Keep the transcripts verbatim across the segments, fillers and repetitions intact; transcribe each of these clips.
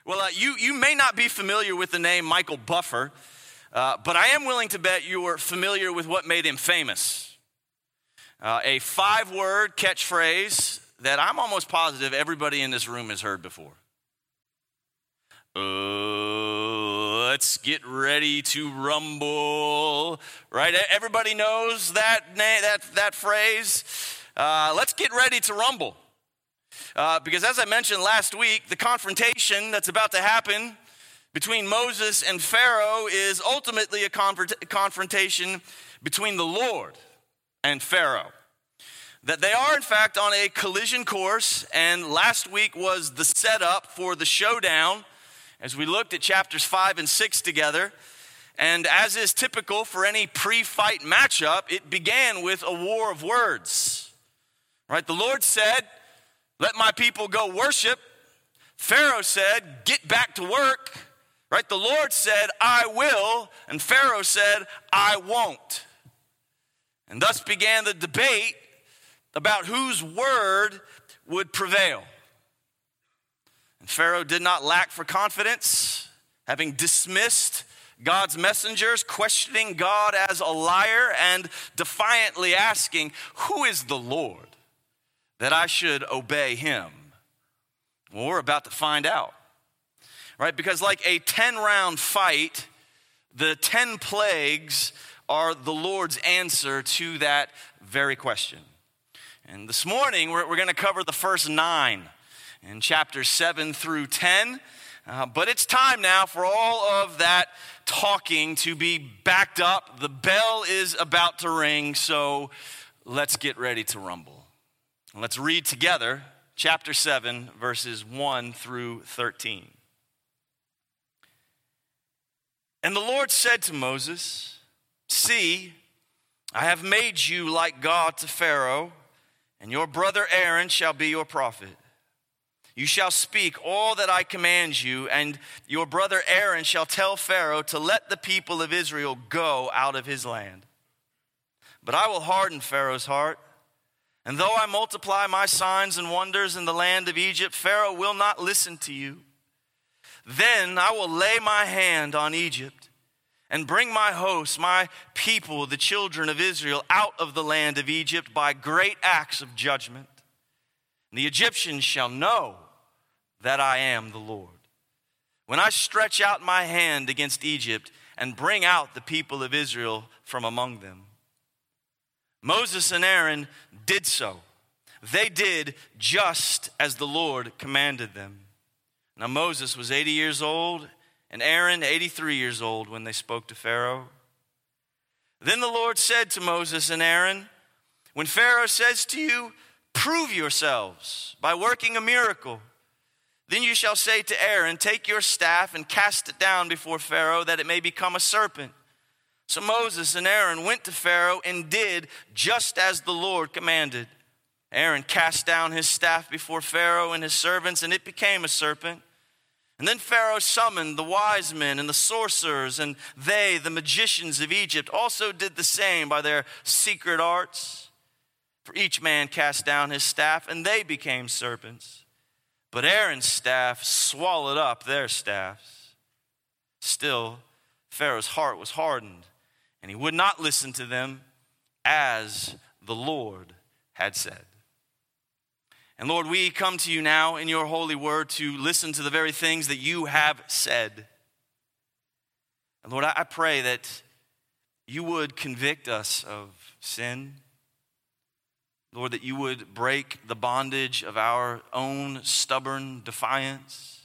Well, uh, you, you may not be familiar with the name Michael Buffer, uh, but I am willing to bet you are familiar with what made him famous. Uh, a five-word catchphrase that I'm almost positive everybody in this room has heard before. Uh, let's get ready to rumble, right? Everybody knows that, that, that phrase. Uh, let's get ready to rumble. Uh, because as I mentioned last week, the confrontation that's about to happen between Moses and Pharaoh is ultimately a confront- confrontation between the Lord and Pharaoh. That they are, in fact, on a collision course, and last week was the setup for the showdown as we looked at chapters five and six together. And as is typical for any pre-fight matchup, it began with a war of words. Right? The Lord said, "Let my people go worship." Pharaoh said, "Get back to work." Right? The Lord said, "I will," and Pharaoh said, "I won't." And thus began the debate about whose word would prevail. And Pharaoh did not lack for confidence, having dismissed God's messengers, questioning God as a liar, and defiantly asking, "Who is the Lord that I should obey him?" Well, we're about to find out, right? Because like a ten-round fight, the ten plagues are the Lord's answer to that very question. And this morning, we're, we're going to cover the first nine in chapters seven through ten. Uh, but it's time now for all of that talking to be backed up. The bell is about to ring, so let's get ready to rumble. Let's read together chapter seven, verses one through thirteen. And the Lord said to Moses, "See, I have made you like God to Pharaoh, and your brother Aaron shall be your prophet. You shall speak all that I command you, and your brother Aaron shall tell Pharaoh to let the people of Israel go out of his land. But I will harden Pharaoh's heart, and though I multiply my signs and wonders in the land of Egypt, Pharaoh will not listen to you. Then I will lay my hand on Egypt and bring my hosts, my people, the children of Israel, out of the land of Egypt by great acts of judgment. And the Egyptians shall know that I am the Lord, when I stretch out my hand against Egypt and bring out the people of Israel from among them." Moses and Aaron did so. They did just as the Lord commanded them. Now Moses was eighty years old, and Aaron eighty-three years old when they spoke to Pharaoh. Then the Lord said to Moses and Aaron, "When Pharaoh says to you, 'Prove yourselves by working a miracle,' then you shall say to Aaron, 'Take your staff and cast it down before Pharaoh, that it may become a serpent.'" So Moses and Aaron went to Pharaoh and did just as the Lord commanded. Aaron cast down his staff before Pharaoh and his servants, and it became a serpent. And then Pharaoh summoned the wise men and the sorcerers, and they, the magicians of Egypt, also did the same by their secret arts. For each man cast down his staff, and they became serpents. But Aaron's staff swallowed up their staffs. Still, Pharaoh's heart was hardened, and he would not listen to them, as the Lord had said. And Lord, we come to you now in your holy word to listen to the very things that you have said. And Lord, I pray that you would convict us of sin. Lord, that you would break the bondage of our own stubborn defiance.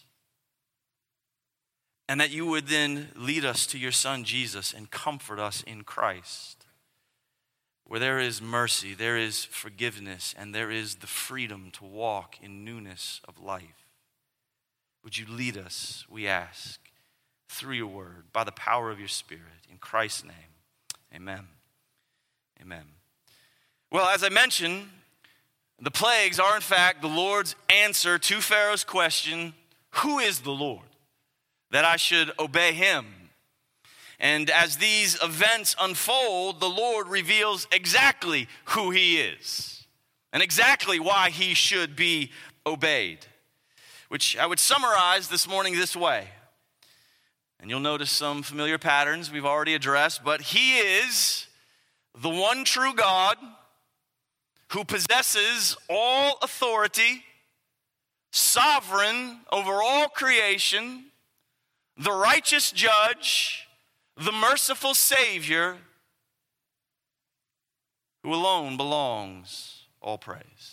And that you would then lead us to your Son, Jesus, and comfort us in Christ. Where there is mercy, there is forgiveness, and there is the freedom to walk in newness of life. Would you lead us, we ask, through your word, by the power of your Spirit. In Christ's name, amen. Amen. Well, as I mentioned, the plagues are in fact the Lord's answer to Pharaoh's question, "Who is the Lord that I should obey him?" And as these events unfold, the Lord reveals exactly who he is and exactly why he should be obeyed. which I would summarize this morning this way. And you'll notice some familiar patterns we've already addressed, but he is the one true God who possesses all authority, sovereign over all creation, the righteous judge, the merciful Savior, who alone belongs all praise.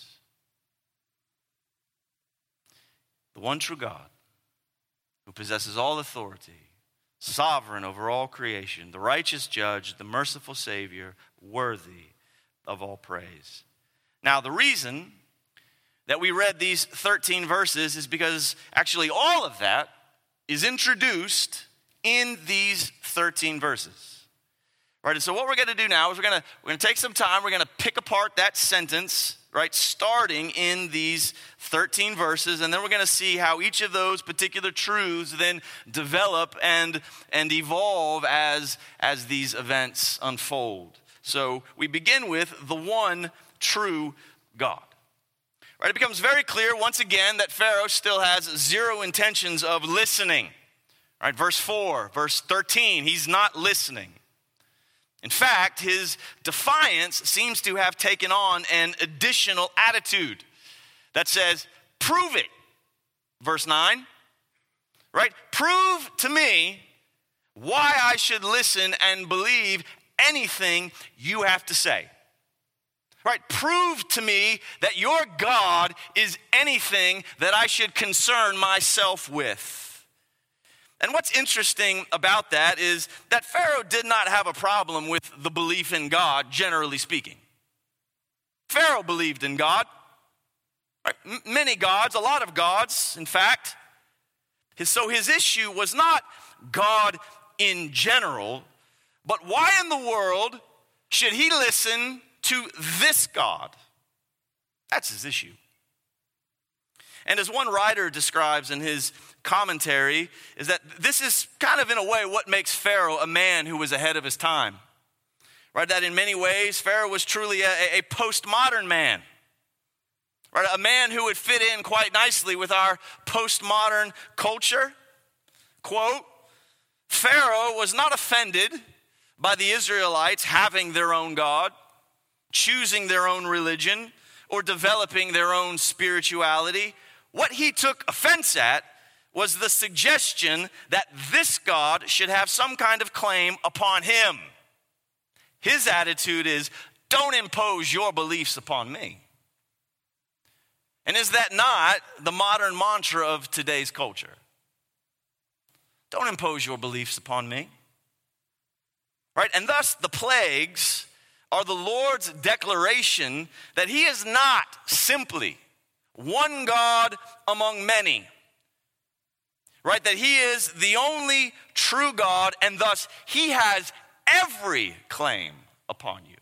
The one true God who possesses all authority, sovereign over all creation, the righteous judge, the merciful Savior, worthy of all praise. Now, the reason that we read these thirteen verses is because actually all of that is introduced in these thirteen verses. Right, and so what we're going to do now is we're going to we're going to take some time, we're going to pick apart that sentence, right, starting in these thirteen verses, and then we're going to see how each of those particular truths then develop and and evolve as as these events unfold. So we begin with the one true God. Right, it becomes very clear once again that Pharaoh still has zero intentions of listening. Right, verse four, verse thirteen, he's not listening. In fact, his defiance seems to have taken on an additional attitude that says, prove it. Verse nine, right? Prove to me why I should listen and believe anything you have to say. Right? Prove to me that your God is anything that I should concern myself with. And what's interesting about that is that Pharaoh did not have a problem with the belief in God, generally speaking. Pharaoh believed in God. Right? M- many gods, a lot of gods, in fact. His, so his issue was not God in general, but why in the world should he listen to this God? That's his issue. And as one writer describes in his commentary, is that this is kind of in a way what makes Pharaoh a man who was ahead of his time. Right? That in many ways, Pharaoh was truly a, a postmodern man. Right? A man who would fit in quite nicely with our postmodern culture. Quote, Pharaoh was not offended by the Israelites having their own God, choosing their own religion, or developing their own spirituality. What he took offense at was the suggestion that this God should have some kind of claim upon him. His attitude is, don't impose your beliefs upon me. And is that not the modern mantra of today's culture? Don't impose your beliefs upon me. Right? And thus the plagues are the Lord's declaration that he is not simply one God among many. Right? That he is the only true God, and thus he has every claim upon you.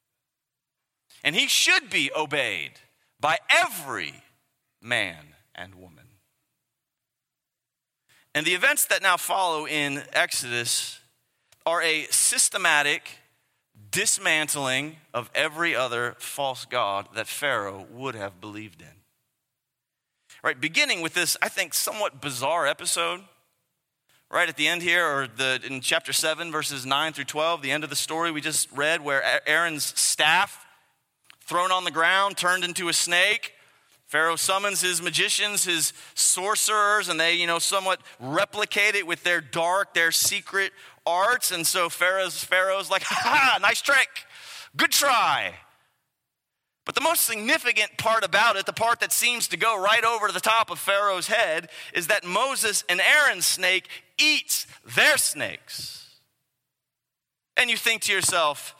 And he should be obeyed by every man and woman. And the events that now follow in Exodus are a systematic dismantling of every other false god that Pharaoh would have believed in. Right, beginning with this, I think, somewhat bizarre episode, right at the end here, or the in chapter seven, verses nine through twelve, the end of the story we just read, where Aaron's staff, thrown on the ground, turned into a snake. Pharaoh summons his magicians, his sorcerers, and they, you know, somewhat replicate it with their dark, their secret arts. And so Pharaoh's, Pharaoh's like, ha ha, nice trick, good try. But the most significant part about it, the part that seems to go right over the top of Pharaoh's head, is that Moses and Aaron's snake eats their snakes. And you think to yourself,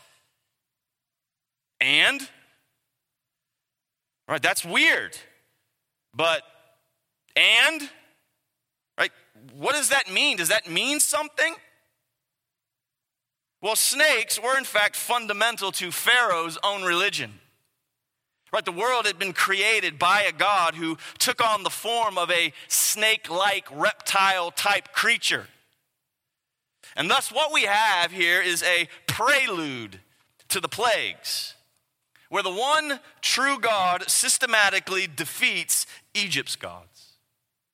and? Right, that's weird. But, and? Right, what does that mean? Does that mean something? Well, snakes were in fact fundamental to Pharaoh's own religion. Right, the world had been created by a God who took on the form of a snake-like, reptile-type creature. And thus what we have here is a prelude to the plagues, where the one true God systematically defeats Egypt's gods.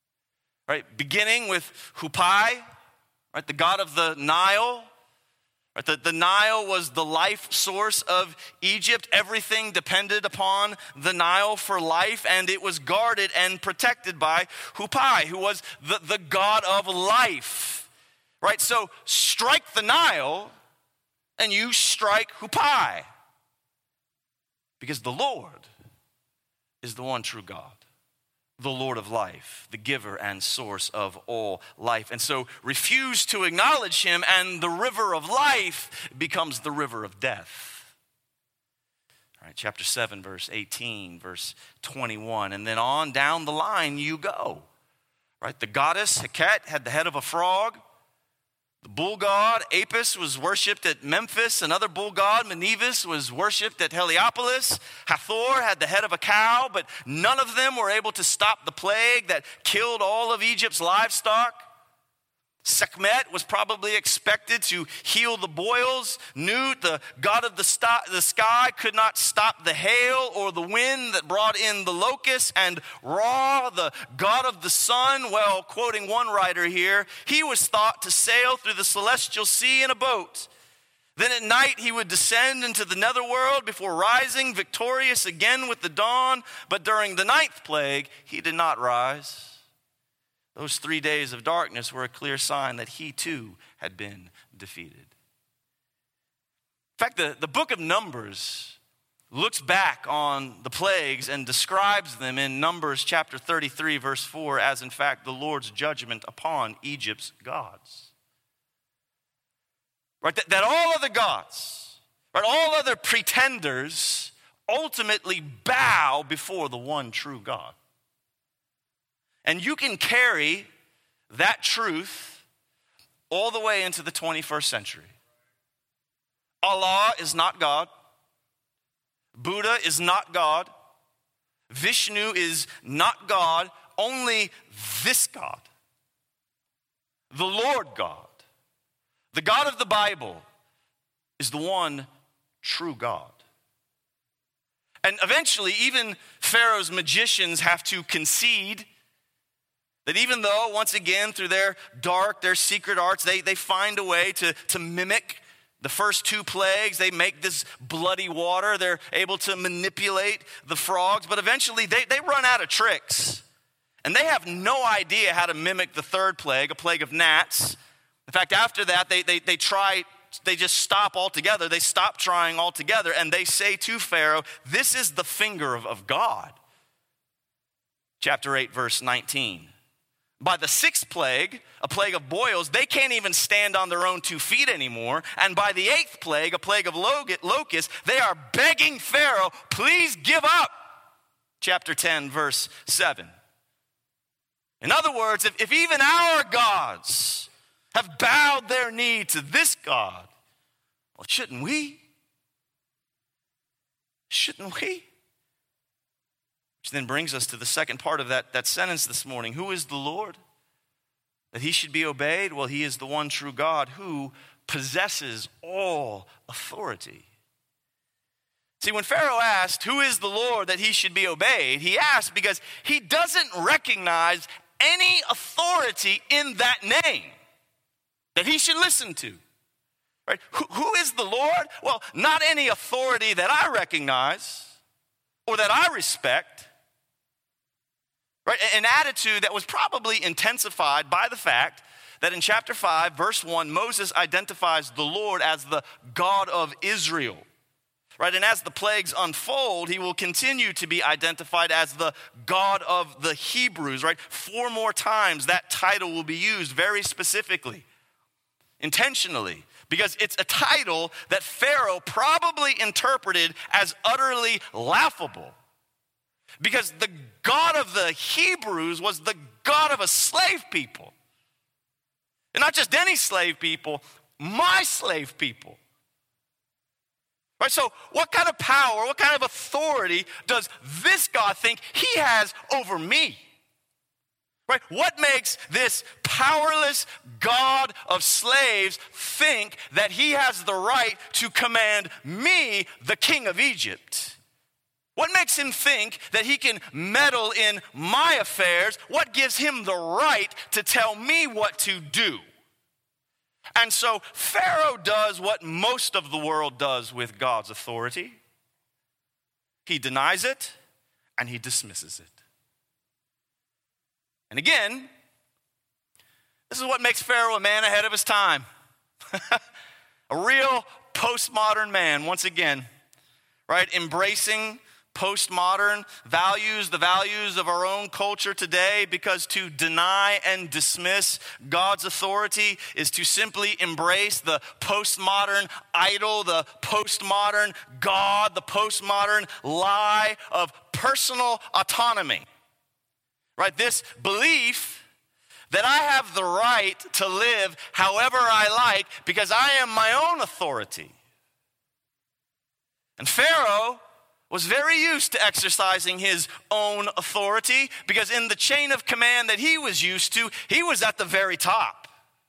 right? Beginning with Hupai, right? The god of the Nile. Right? The, the Nile was the life source of Egypt. Everything depended upon the Nile for life, and it was guarded and protected by Hupai, who was the, the god of life. Right? So strike the Nile, and you strike Hupai. Because the Lord is the one true God, the Lord of life, the giver and source of all life. And so refuse to acknowledge him, and the river of life becomes the river of death. All right, chapter seven, verse eighteen, verse twenty-one, and then on down the line you go. Right, the goddess Heket had the head of a frog. The bull god Apis was worshipped at Memphis. Another bull god, Menevis, was worshipped at Heliopolis. Hathor had the head of a cow, but none of them were able to stop the plague that killed all of Egypt's livestock. Sekhmet was probably expected to heal the boils. Nut, the god of the, st- the sky, could not stop the hail or the wind that brought in the locusts. And Ra, the god of the sun, well, quoting one writer here, he was thought to sail through the celestial sea in a boat. Then at night he would descend into the netherworld before rising victorious again with the dawn. But during the ninth plague, he did not rise. Those three days of darkness were a clear sign that he too had been defeated. In fact, the, the book of Numbers looks back on the plagues and describes them in Numbers chapter thirty-three, verse four, as in fact the Lord's judgment upon Egypt's gods. Right, that, that all other gods, right, all other pretenders ultimately bow before the one true God. And you can carry that truth all the way into the twenty-first century. Allah is not God. Buddha is not God. Vishnu is not God. Only this God, the Lord God, the God of the Bible, is the one true God. And eventually, even Pharaoh's magicians have to concede that even though, once again, through their dark, their secret arts, they, they find a way to, to mimic the first two plagues. They make this bloody water. They're able to manipulate the frogs. But eventually, they, they run out of tricks. And they have no idea how to mimic the third plague, a plague of gnats. In fact, after that, they, they, they try, they just stop altogether. They stop trying altogether. And they say to Pharaoh, this is the finger of, of God. Chapter eight, verse nineteen. By the sixth plague, a plague of boils, they can't even stand on their own two feet anymore. And by the eighth plague, a plague of locusts, they are begging Pharaoh, please give up. Chapter ten, verse seven. In other words, if, if even our gods have bowed their knee to this God, well, shouldn't we? Shouldn't we? Which then brings us to the second part of that, that sentence this morning. Who is the Lord? That he should be obeyed? Well, he is the one true God who possesses all authority. See, when Pharaoh asked, who is the Lord that he should be obeyed? He asked because he doesn't recognize any authority in that name that he should listen to. Right? Who, who is the Lord? Well, not any authority that I recognize or that I respect. Right? An attitude that was probably intensified by the fact that in chapter five, verse one, Moses identifies the Lord as the God of Israel. Right? And as the plagues unfold, he will continue to be identified as the God of the Hebrews. Right? Four more times that title will be used very specifically, intentionally, because it's a title that Pharaoh probably interpreted as utterly laughable. Because the God of the Hebrews was the God of a slave people. And not just any slave people, my slave people. Right? So what kind of power, what kind of authority does this God think he has over me? Right? What makes this powerless God of slaves think that he has the right to command me, the king of Egypt? What makes him think that he can meddle in my affairs? What gives him the right to tell me what to do? And so Pharaoh does what most of the world does with God's authority. He denies it and he dismisses it. And again, this is what makes Pharaoh a man ahead of his time. A real postmodern man, once again, right? Embracing postmodern values, the values of our own culture today, because to deny and dismiss God's authority is to simply embrace the postmodern idol, the postmodern God, the postmodern lie of personal autonomy. Right? This belief that I have the right to live however I like because I am my own authority. And Pharaoh was very used to exercising his own authority because in the chain of command that he was used to, he was at the very top.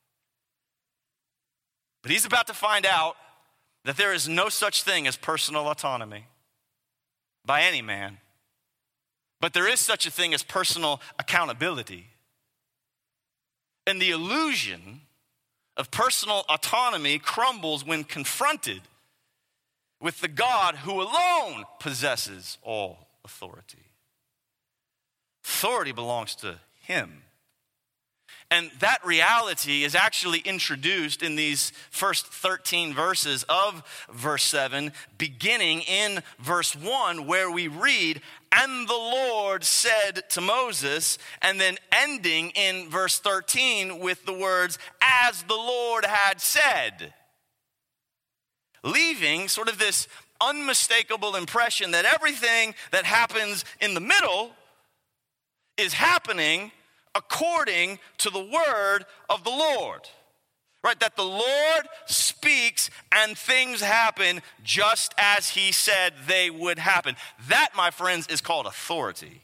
But he's about to find out that there is no such thing as personal autonomy by any man. But there is such a thing as personal accountability. And the illusion of personal autonomy crumbles when confronted with the God who alone possesses all authority. Authority belongs to him. And that reality is actually introduced in these first thirteen verses of verse seven, beginning in verse one, where we read, "And the Lord said to Moses," and then ending in verse thirteen with the words, "As the Lord had said," leaving sort of this unmistakable impression that everything that happens in the middle is happening according to the word of the Lord. Right? That the Lord speaks and things happen just as he said they would happen. That, my friends, is called authority.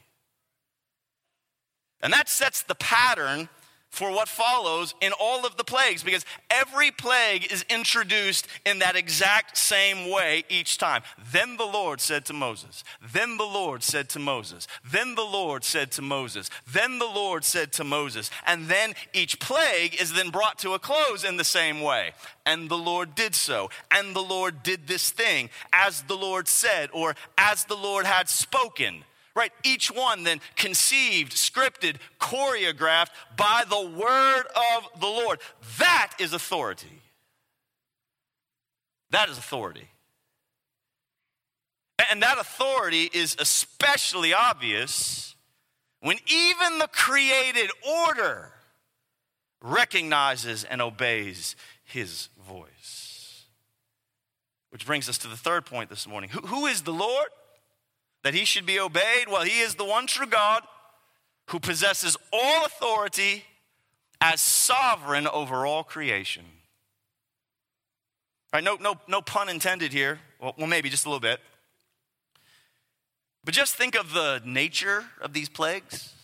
And that sets the pattern for what follows in all of the plagues, because every plague is introduced in that exact same way each time. Then the Lord said to Moses, then the Lord said to Moses, then the Lord said to Moses, then the Lord said to Moses, and then each plague is then brought to a close in the same way. And the Lord did so, and the Lord did this thing, as the Lord said, or as the Lord had spoken. Right, each one then conceived, scripted, choreographed by the word of the Lord. That is authority. That is authority. And that authority is especially obvious when even the created order recognizes and obeys his voice. Which brings us to the third point this morning. Who, who is the Lord that he should be obeyed? Well, he is the one true God who possesses all authority as sovereign over all creation. All right, no, no, no pun intended here. Well, well, maybe just a little bit. But just think of the nature of these plagues.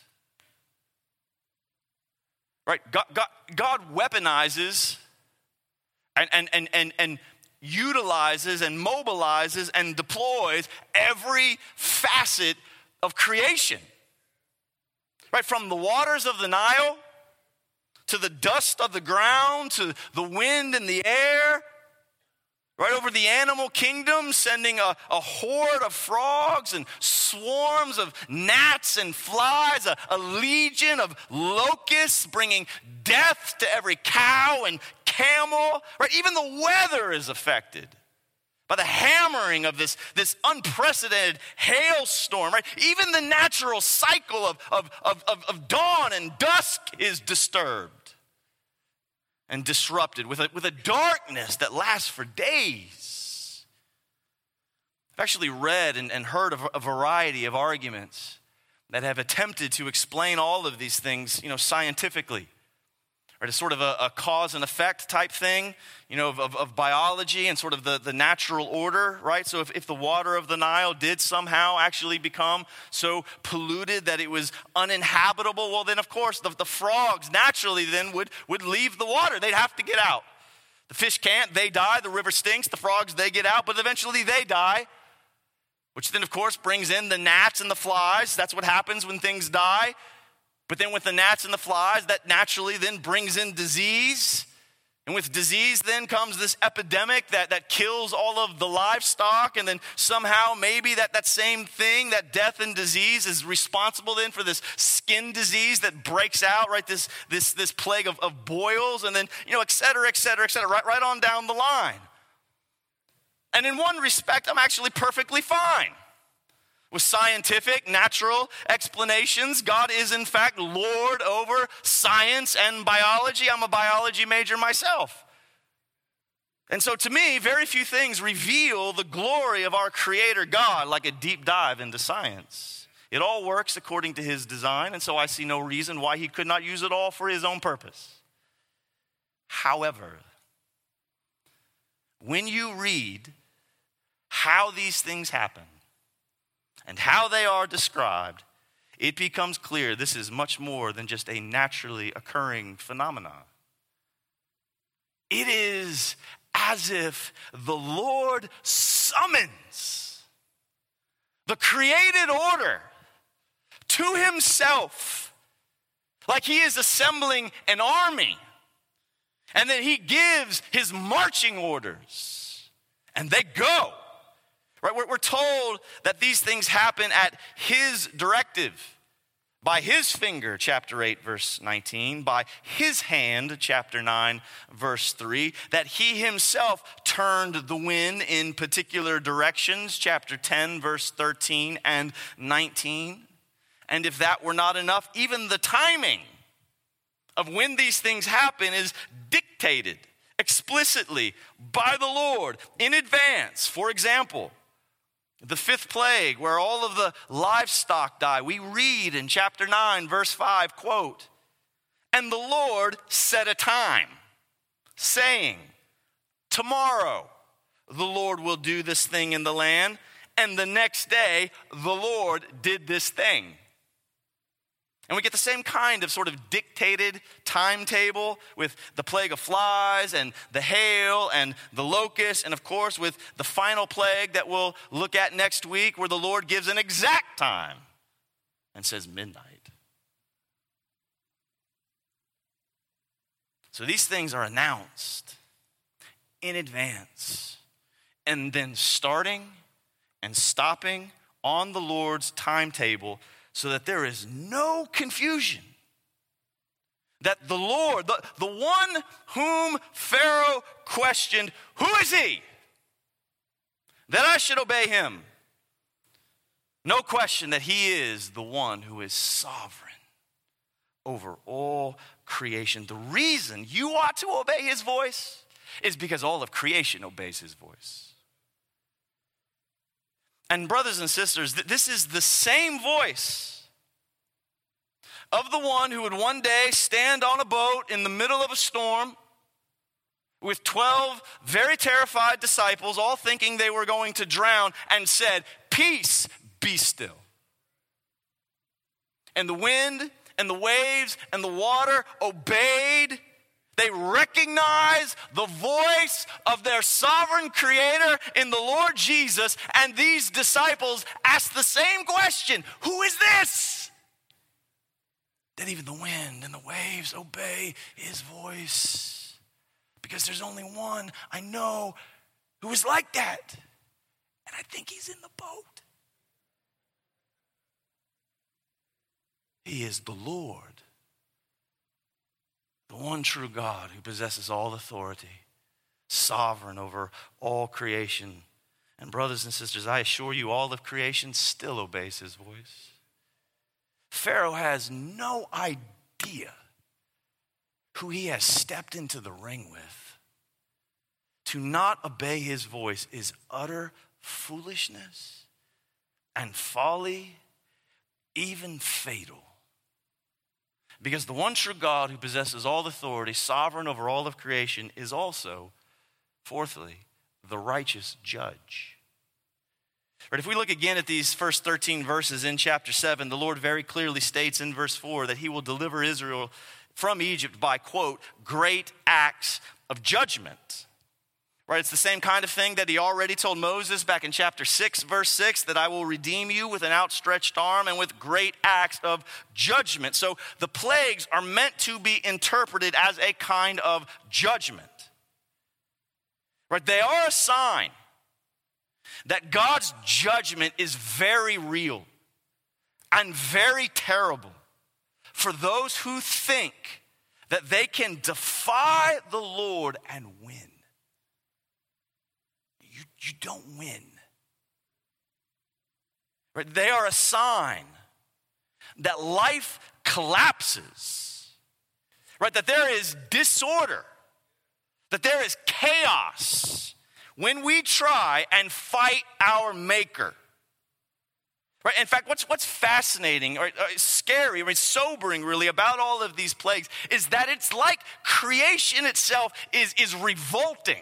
Right, God, God, God weaponizes and and and and and. utilizes and mobilizes and deploys every facet of creation. Right, from the waters of the Nile to the dust of the ground to the wind and the air, right over the animal kingdom, sending a, a horde of frogs and swarms of gnats and flies, a, a legion of locusts bringing death to every cow and camel, right? Even the weather is affected by the hammering of this, this unprecedented hailstorm, right? Even the natural cycle of, of, of, of, of dawn and dusk is disturbed and disrupted with a, with a darkness that lasts for days. I've actually read and, and heard of a variety of arguments that have attempted to explain all of these things, you know, scientifically. Or it's sort of a, a cause and effect type thing, you know, of, of, of biology and sort of the, the natural order, right? So if, if the water of the Nile did somehow actually become so polluted that it was uninhabitable, well then of course the, the frogs naturally then would, would leave the water. They'd have to get out. The fish can't, they die, the river stinks, the frogs, they get out, but eventually they die. which then, of course, brings in the gnats and the flies. That's what happens when things die. But then with the gnats and the flies, that naturally then brings in disease. And with disease then comes this epidemic that, that kills all of the livestock. And then somehow maybe that, that same thing, that death and disease is responsible then for this skin disease that breaks out, right? This, this, this plague of, of boils, and then, you know, et cetera, et cetera, et cetera, right, right on down the line. And in one respect, I'm actually perfectly fine. With scientific, natural explanations, God is in fact Lord over science and biology. I'm a biology major myself. And so to me, very few things reveal the glory of our Creator God like a deep dive into science. It all works according to His design, and so I see no reason why He could not use it all for His own purpose. However, when you read how these things happen, and how they are described, it becomes clear this is much more than just a naturally occurring phenomenon. It is as if the Lord summons the created order to Himself, like He is assembling an army, and then He gives His marching orders, and they go. Right, we're told that these things happen at His directive, by His finger, chapter eight, verse nineteen, by His hand, chapter nine, verse three, that He Himself turned the wind in particular directions, chapter ten, verse thirteen and nineteen. And if that were not enough, even the timing of when these things happen is dictated explicitly by the Lord in advance. For example, the fifth plague, where all of the livestock die, we read in chapter nine, verse five, quote, "And the Lord set a time, saying, tomorrow the Lord will do this thing in the land, and the next day the Lord did this thing." And we get the same kind of sort of dictated timetable with the plague of flies and the hail and the locusts, and of course with the final plague that we'll look at next week, where the Lord gives an exact time and says midnight. So these things are announced in advance, and then starting and stopping on the Lord's timetable, so that there is no confusion. That the Lord, the, the one whom Pharaoh questioned, who is He? That I should obey Him. No question that He is the one who is sovereign over all creation. The reason you ought to obey His voice is because all of creation obeys His voice. And brothers and sisters, this is the same voice of the one who would one day stand on a boat in the middle of a storm with twelve very terrified disciples, all thinking they were going to drown, and said, "Peace, be still." And the wind and the waves and the water obeyed. They recognize the voice of their sovereign Creator in the Lord Jesus, and these disciples ask the same question: who is this? That even the wind and the waves obey His voice. Because there's only one I know who is like that, and I think He's in the boat. He is the Lord, the one true God who possesses all authority, sovereign over all creation. And brothers and sisters, I assure you, all of creation still obeys His voice. Pharaoh has no idea who he has stepped into the ring with. To not obey His voice is utter foolishness and folly, even fatal. Because the one true God who possesses all authority, sovereign over all of creation, is also, fourthly, the righteous judge. But if we look again at these first thirteen verses in chapter seven, the Lord very clearly states in verse four that He will deliver Israel from Egypt by, quote, great acts of judgment. Right, it's the same kind of thing that he already told Moses back in chapter six, verse six, that I will redeem you with an outstretched arm and with great acts of judgment. So the plagues are meant to be interpreted as a kind of judgment. Right, they are a sign that God's judgment is very real and very terrible for those who think that they can defy the Lord and win. You, you don't win. Right? They are a sign that life collapses. Right? That there is disorder. That there is chaos when we try and fight our Maker. Right? In fact, what's what's fascinating or, or scary, or sobering really about all of these plagues is that it's like creation itself is, is revolting.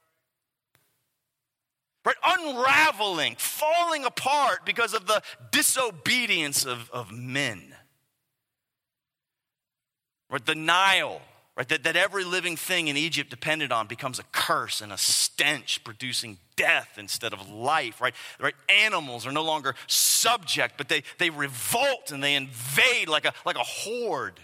Right? Unraveling, falling apart because of the disobedience of, of men. Right? The Nile, right, that, that every living thing in Egypt depended on becomes a curse and a stench, producing death instead of life, right? Right? Animals are no longer subject, but they, they revolt and they invade like a, like a horde.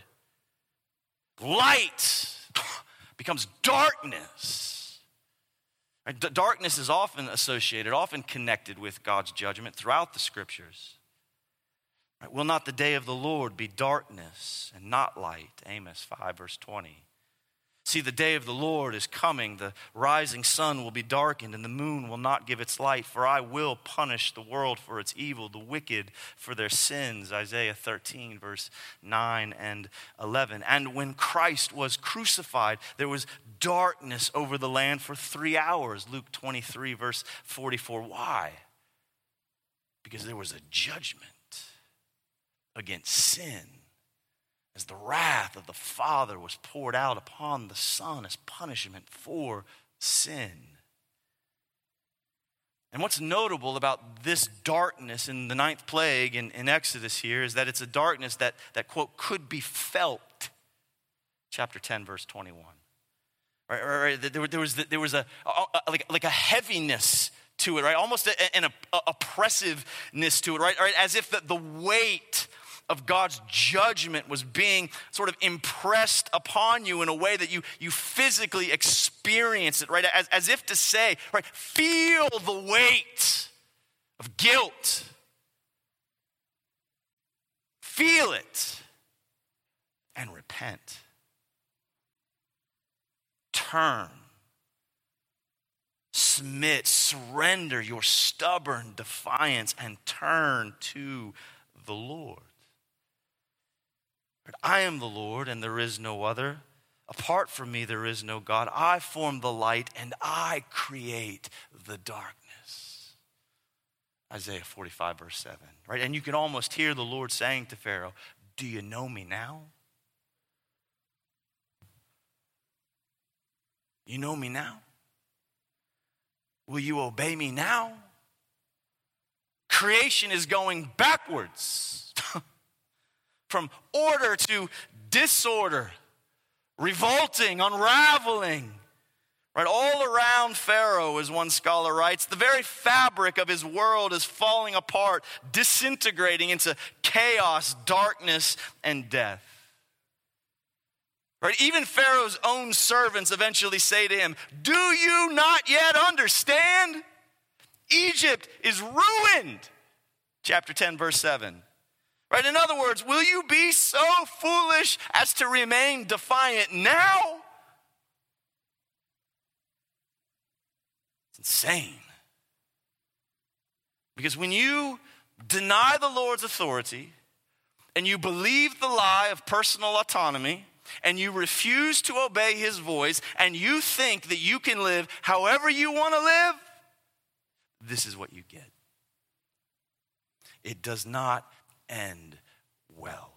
Light becomes darkness. Right? D- darkness is often associated, often connected with God's judgment throughout the scriptures. Right? Will not the day of the Lord be darkness and not light? Amos five, verse twenty. See, the day of the Lord is coming. The rising sun will be darkened and the moon will not give its light. For I will punish the world for its evil, the wicked for their sins. Isaiah thirteen, verse nine and eleven. And when Christ was crucified, there was darkness over the land for three hours. Luke twenty-three, verse forty-four. Why? Because there was a judgment against sin, as the wrath of the Father was poured out upon the Son as punishment for sin. And what's notable about this darkness in the ninth plague in, in Exodus here is that it's a darkness that, that, quote, could be felt. Chapter ten, verse twenty-one. Right, right, right. There, there was, there was a, a, like, like a heaviness to it, right? Almost a, an a, oppressiveness to it, right? right? As if the, the weight of God's judgment was being sort of impressed upon you in a way that you, you physically experience it, right? As, as if to say, right, feel the weight of guilt. Feel it and repent. Turn. Submit, surrender your stubborn defiance and turn to the Lord. I am the Lord and there is no other. Apart from me there is no God. I form the light and I create the darkness. Isaiah forty-five, verse seven. Right? And you can almost hear the Lord saying to Pharaoh, do you know me now? You know me now? Will you obey me now? Creation is going backwards. From order to disorder, revolting, unraveling. Right, all around Pharaoh, as one scholar writes, the very fabric of his world is falling apart, disintegrating into chaos, darkness, and death. Right, even Pharaoh's own servants eventually say to him, do you not yet understand? Egypt is ruined. Chapter ten, verse seven. Right? In other words, will you be so foolish as to remain defiant now? It's insane. Because when you deny the Lord's authority and you believe the lie of personal autonomy and you refuse to obey his voice and you think that you can live however you want to live, this is what you get. It does not end well.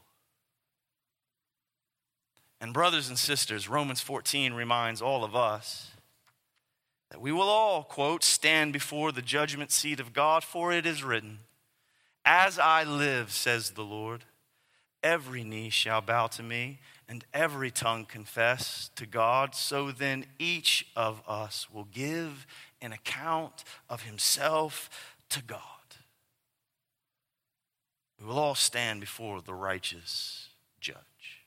And brothers and sisters, Romans fourteen reminds all of us that we will all, quote, stand before the judgment seat of God, for it is written, as I live, says the Lord, every knee shall bow to me, and every tongue confess to God, so then each of us will give an account of himself to God. We will all stand before the righteous judge.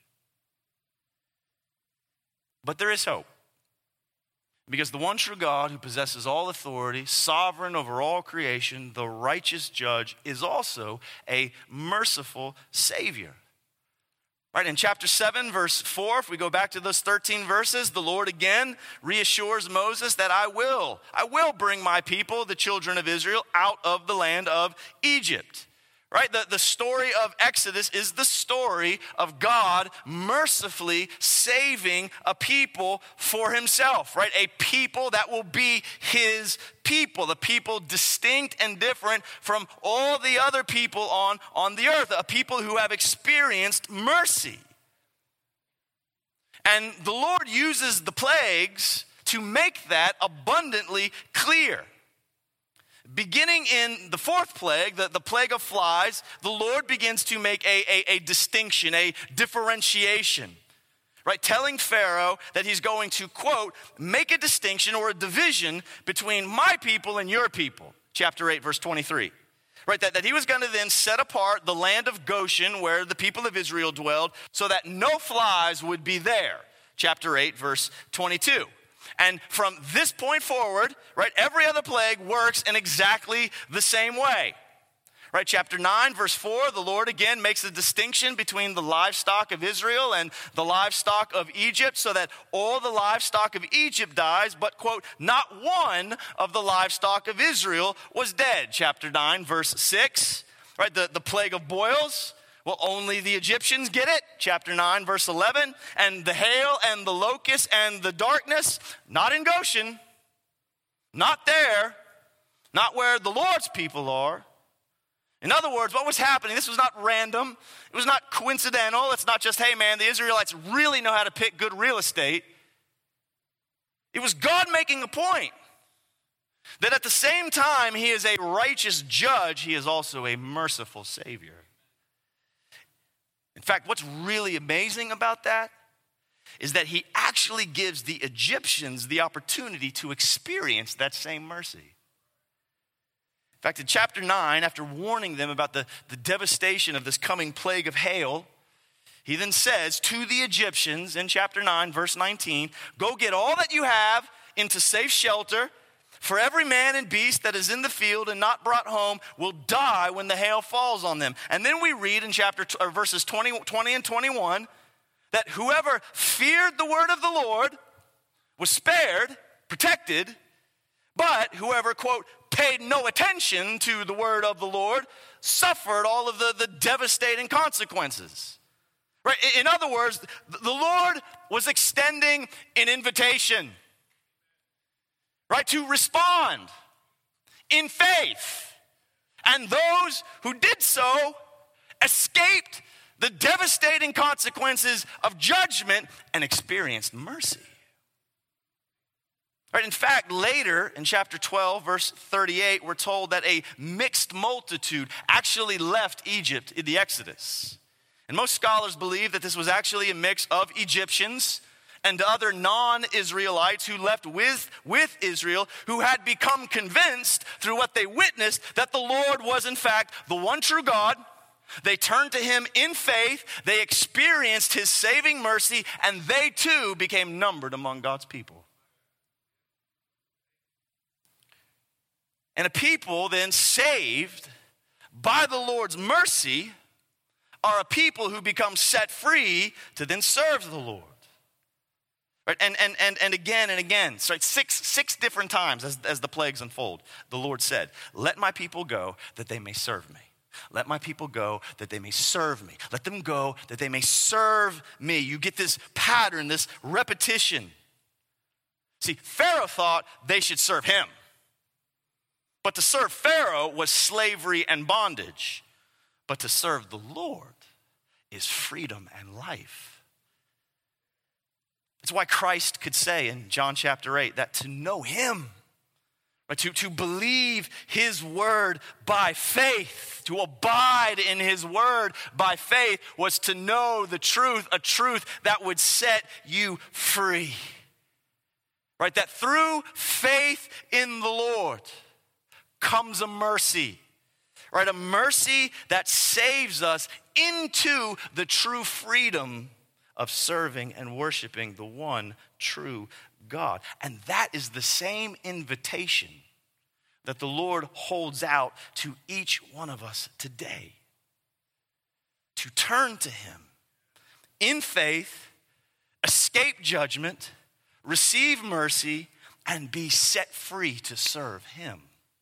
But there is hope. Because the one true God who possesses all authority, sovereign over all creation, the righteous judge, is also a merciful Savior. Right, in chapter seven, verse four, if we go back to those thirteen verses, the Lord again reassures Moses that I will, I will bring my people, the children of Israel, out of the land of Egypt. Right, the, the story of Exodus is the story of God mercifully saving a people for himself, right? A people that will be his people, the people distinct and different from all the other people on, on the earth, a people who have experienced mercy. And the Lord uses the plagues to make that abundantly clear. Beginning in the fourth plague, the, the plague of flies, the Lord begins to make a, a, a distinction, a differentiation, right? Telling Pharaoh that he's going to, quote, make a distinction or a division between my people and your people. Chapter eight, verse twenty-three. Right, that, that he was going to then set apart the land of Goshen where the people of Israel dwelled so that no flies would be there. Chapter eight, verse twenty-two. And from this point forward, right, every other plague works in exactly the same way. Right, chapter nine, verse four, the Lord again makes a distinction between the livestock of Israel and the livestock of Egypt so that all the livestock of Egypt dies, but, quote, not one of the livestock of Israel was dead. Chapter nine, verse six, right, the, the plague of boils. Well, only the Egyptians get it. Chapter nine, verse eleven. And the hail and the locust and the darkness, not in Goshen, not there, not where the Lord's people are. In other words, what was happening, this was not random. It was not coincidental. It's not just, hey man, the Israelites really know how to pick good real estate. It was God making a point that at the same time he is a righteous judge, he is also a merciful Savior. In fact, what's really amazing about that is that he actually gives the Egyptians the opportunity to experience that same mercy. In fact, in chapter nine, after warning them about the, the devastation of this coming plague of hail, he then says to the Egyptians in chapter nine, verse nineteen, go get all that you have into safe shelter, for every man and beast that is in the field and not brought home will die when the hail falls on them. And then we read in chapter or verses twenty, twenty and twenty-one that whoever feared the word of the Lord was spared, protected, but whoever, quote, paid no attention to the word of the Lord suffered all of the, the devastating consequences. Right? In other words, the Lord was extending an invitation, right, to respond in faith. And those who did so escaped the devastating consequences of judgment and experienced mercy. Right, in fact, later in chapter twelve, verse thirty-eight, we're told that a mixed multitude actually left Egypt in the Exodus. And most scholars believe that this was actually a mix of Egyptians and other non-Israelites who left with, with Israel, who had become convinced through what they witnessed that the Lord was in fact the one true God. They turned to him in faith, they experienced his saving mercy, and they too became numbered among God's people. And a people then saved by the Lord's mercy are a people who become set free to then serve the Lord. Right? And, and, and, and again and again, so right, six, six different times as, as the plagues unfold, the Lord said, let my people go that they may serve me. Let my people go that they may serve me. Let them go that they may serve me. You get this pattern, this repetition. See, Pharaoh thought they should serve him. But to serve Pharaoh was slavery and bondage. But to serve the Lord is freedom and life. That's why Christ could say in John chapter eight that to know him, But to, to believe his word by faith, to abide in his word by faith, was to know the truth, a truth that would set you free. Right? That through faith in the Lord comes a mercy. Right? A mercy that saves us into the true freedom of serving and worshiping the one true God. And that is the same invitation that the Lord holds out to each one of us today. To turn to him in faith, escape judgment, receive mercy, and be set free to serve him.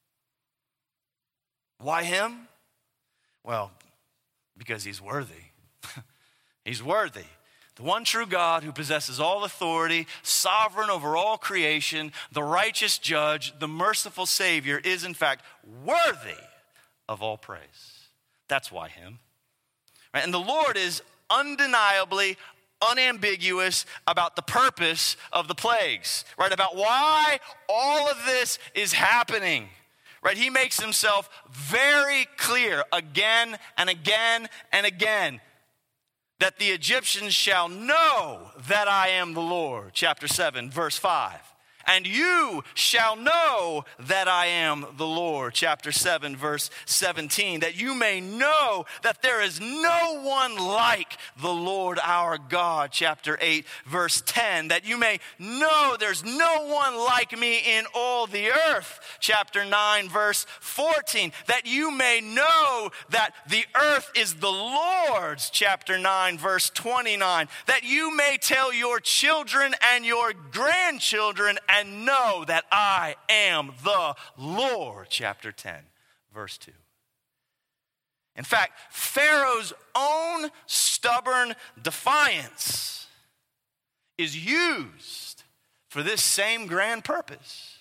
Why him? Well, because he's worthy. He's worthy. The one true God who possesses all authority, sovereign over all creation, the righteous judge, the merciful Savior, is in fact worthy of all praise. That's why him. Right? And the Lord is undeniably unambiguous about the purpose of the plagues, right? About why all of this is happening. Right? He makes himself very clear again and again and again. That the Egyptians shall know that I am the Lord. Chapter seven, verse five. And you shall know that I am the Lord. Chapter seven, verse seventeen. That you may know that there is no one like the Lord our God. Chapter eight, verse ten. That you may know there's no one like me in all the earth. Chapter nine, verse fourteen. That you may know that the earth is the Lord's. Chapter nine, verse twenty-nine. That you may tell your children and your grandchildren and know that I am the Lord. Chapter ten, verse two. In fact, Pharaoh's own stubborn defiance is used for this same grand purpose.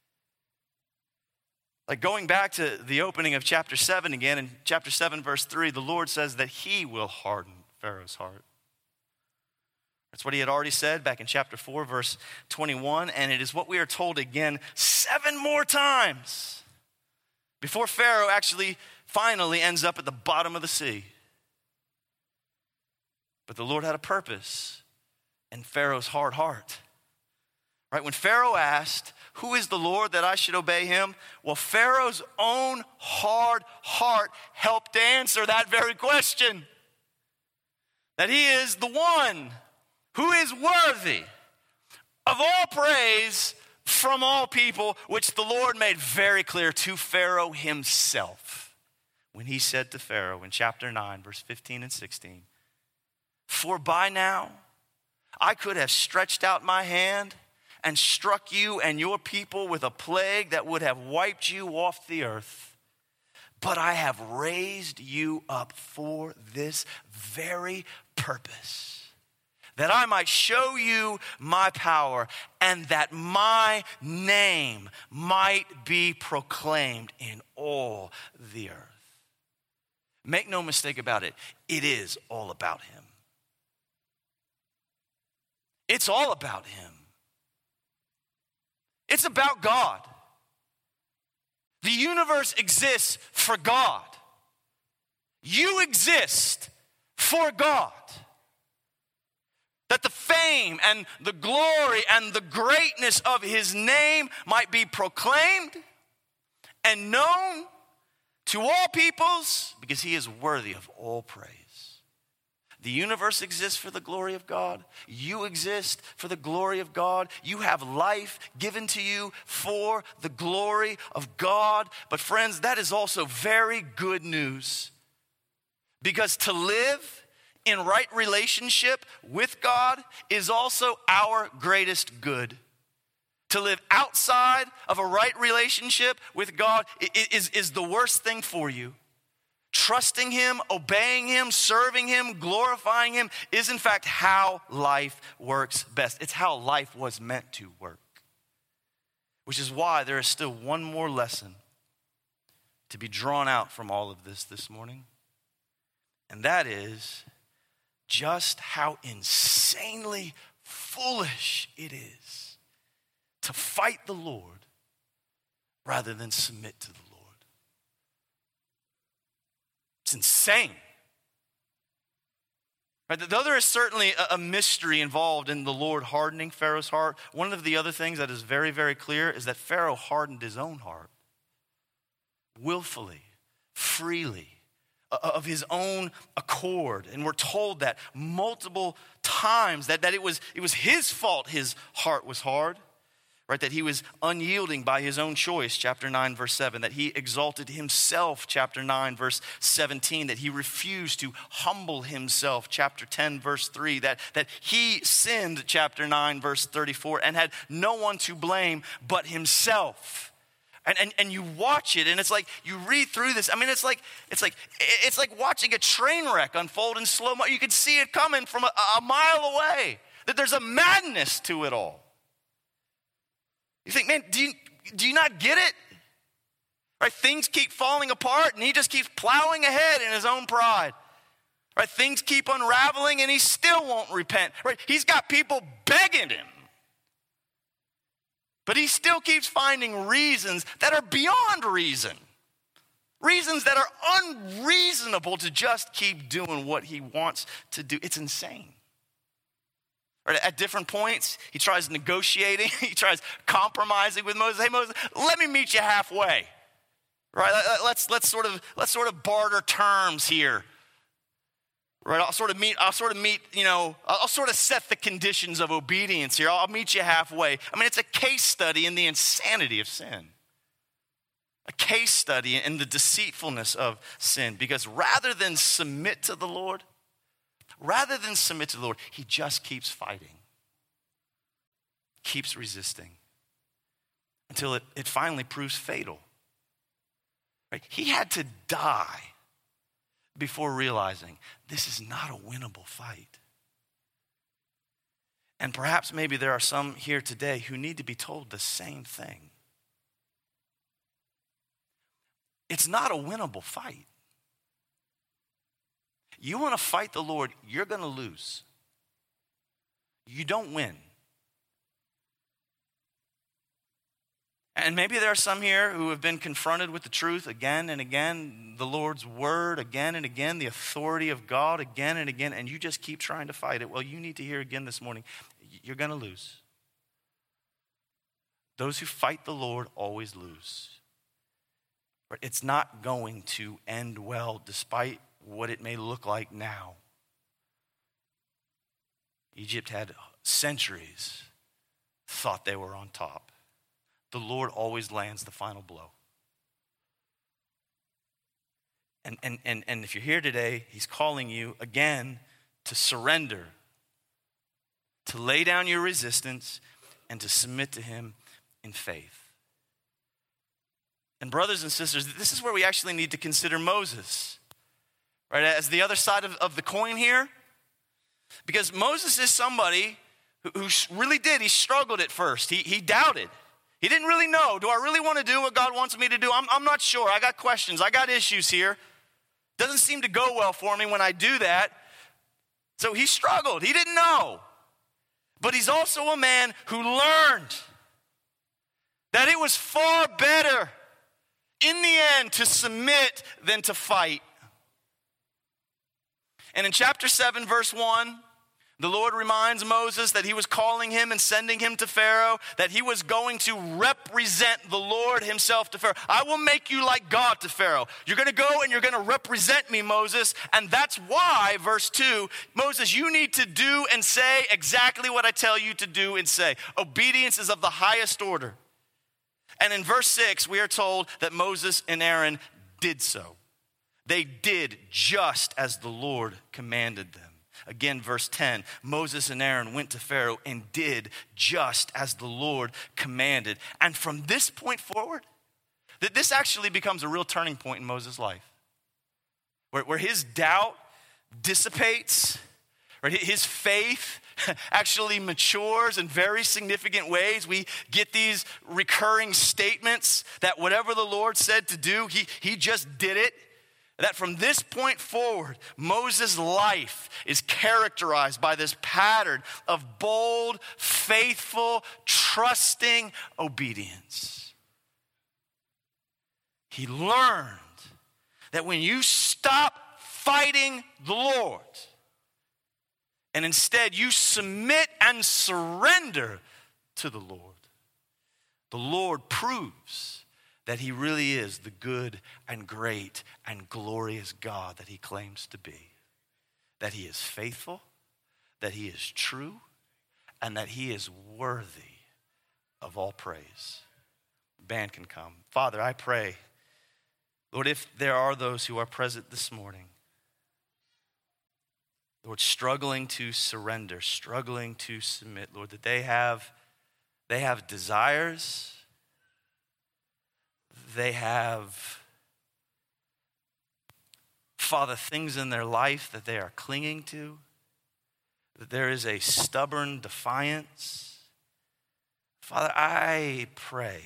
Like going back to the opening of chapter seven again, in chapter seven, verse three, the Lord says that he will harden Pharaoh's heart. That's what he had already said back in chapter four, verse twenty-one. And it is what we are told again seven more times before Pharaoh actually finally ends up at the bottom of the sea. But the Lord had a purpose in Pharaoh's hard heart. Right? When Pharaoh asked, who is the Lord that I should obey him? Well, Pharaoh's own hard heart helped answer that very question. That he is the one who is worthy of all praise from all people, which the Lord made very clear to Pharaoh himself when he said to Pharaoh in chapter nine, verse fifteen and sixteen, for by now I could have stretched out my hand and struck you and your people with a plague that would have wiped you off the earth. But I have raised you up for this very purpose, that I might show you my power and that my name might be proclaimed in all the earth. Make no mistake about it, it is all about him. It's all about him. It's about God. The universe exists for God. You exist for God. That the fame and the glory and the greatness of his name might be proclaimed and known to all peoples, because he is worthy of all praise. The universe exists for the glory of God. You exist for the glory of God. You have life given to you for the glory of God. But friends, that is also very good news. Because to live in right relationship with God is also our greatest good. To live outside of a right relationship with God is, is the worst thing for you. Trusting him, obeying him, serving him, glorifying him is in fact how life works best. It's how life was meant to work. Which is why there is still one more lesson to be drawn out from all of this this morning. And that is just how insanely foolish it is to fight the Lord rather than submit to the Lord. It's insane. Right? Though there is certainly a mystery involved in the Lord hardening Pharaoh's heart, one of the other things that is very, very clear is that Pharaoh hardened his own heart willfully, freely, of his own accord. And we're told that multiple times that, that it was, it was his fault his heart was hard. Right, that he was unyielding by his own choice, chapter nine, verse seven, that he exalted himself, chapter nine, verse seventeen, that he refused to humble himself, chapter ten, verse three, that, that he sinned, chapter nine, verse thirty-four, and had no one to blame but himself. And, and and you watch it, and it's like you read through this. I mean, it's like it's like it's like watching a train wreck unfold in slow mo. You can see it coming from a, a mile away. That there's a madness to it all. You think, man, do you, do you not get it? Right? Things keep falling apart and he just keeps plowing ahead in his own pride. Right? Things keep unraveling and he still won't repent. Right? He's got people begging him. But he still keeps finding reasons that are beyond reason. Reasons that are unreasonable to just keep doing what he wants to do. It's insane. Right, at different points, he tries negotiating, he tries compromising with Moses. Hey, Moses, let me meet you halfway. Right? Let's let's sort of let's sort of barter terms here. Right? I'll sort of meet, I'll sort of meet, you know, I'll sort of set the conditions of obedience here. I'll meet you halfway. I mean, it's a case study in the insanity of sin. A case study in the deceitfulness of sin. Because rather than submit to the Lord, Rather than submit to the Lord, he just keeps fighting, keeps resisting until it, it finally proves fatal. Right? He had to die before realizing this is not a winnable fight. And perhaps maybe there are some here today who need to be told the same thing. It's not a winnable fight. You want to fight the Lord, you're going to lose. You don't win. And maybe there are some here who have been confronted with the truth again and again, the Lord's word again and again, the authority of God again and again, and you just keep trying to fight it. Well, you need to hear again this morning, you're going to lose. Those who fight the Lord always lose. It's not going to end well despite what it may look like now. Egypt had centuries thought they were on top. The Lord always lands the final blow. And, and, and, and if you're here today, he's calling you again to surrender, to lay down your resistance, and to submit to him in faith. And brothers and sisters, this is where we actually need to consider Moses. Right, as the other side of, of the coin here. Because Moses is somebody who, who really did. He struggled at first. He, he doubted. He didn't really know. Do I really want to do what God wants me to do? I'm, I'm not sure. I got questions. I got issues here. Doesn't seem to go well for me when I do that. So he struggled. He didn't know. But he's also a man who learned that it was far better in the end to submit than to fight. And in chapter seven, verse one, the Lord reminds Moses that he was calling him and sending him to Pharaoh, that he was going to represent the Lord himself to Pharaoh. I will make you like God to Pharaoh. You're going to go and you're going to represent me, Moses. And that's why, verse two, Moses, you need to do and say exactly what I tell you to do and say. Obedience is of the highest order. And in verse six, we are told that Moses and Aaron did so. They did just as the Lord commanded them. Again, verse ten, Moses and Aaron went to Pharaoh and did just as the Lord commanded. And from this point forward, that this actually becomes a real turning point in Moses' life. Where, where his doubt dissipates, right? His faith actually matures in very significant ways. We get these recurring statements that whatever the Lord said to do, he, he just did it. That from this point forward, Moses' life is characterized by this pattern of bold, faithful, trusting obedience. He learned that when you stop fighting the Lord and instead you submit and surrender to the Lord, the Lord proves that he really is the good and great and glorious God that he claims to be. That he is faithful, that he is true, and that he is worthy of all praise. Band can come. Father, I pray, Lord, if there are those who are present this morning, Lord, struggling to surrender, struggling to submit, Lord, that they have, they have desires, they have, Father, things in their life that they are clinging to, that there is a stubborn defiance. Father, I pray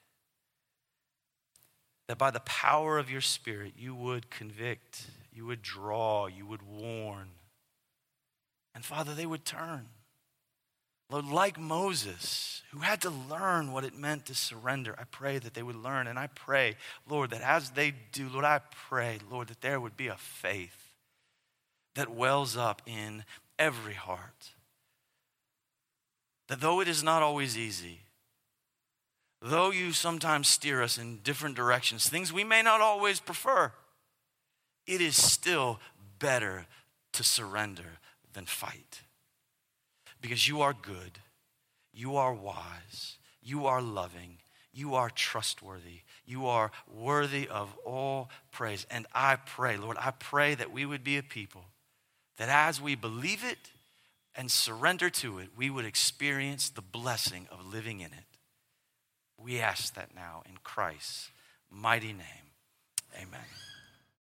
that by the power of your Spirit, you would convict, you would draw, you would warn. And Father, they would turn. Lord, like Moses, who had to learn what it meant to surrender, I pray that they would learn. And I pray, Lord, that as they do, Lord, I pray, Lord, that there would be a faith that wells up in every heart. That though it is not always easy, though you sometimes steer us in different directions, things we may not always prefer, it is still better to surrender than fight. Because you are good, you are wise, you are loving, you are trustworthy, you are worthy of all praise. And I pray, Lord, I pray that we would be a people that as we believe it and surrender to it, we would experience the blessing of living in it. We ask that now in Christ's mighty name. Amen.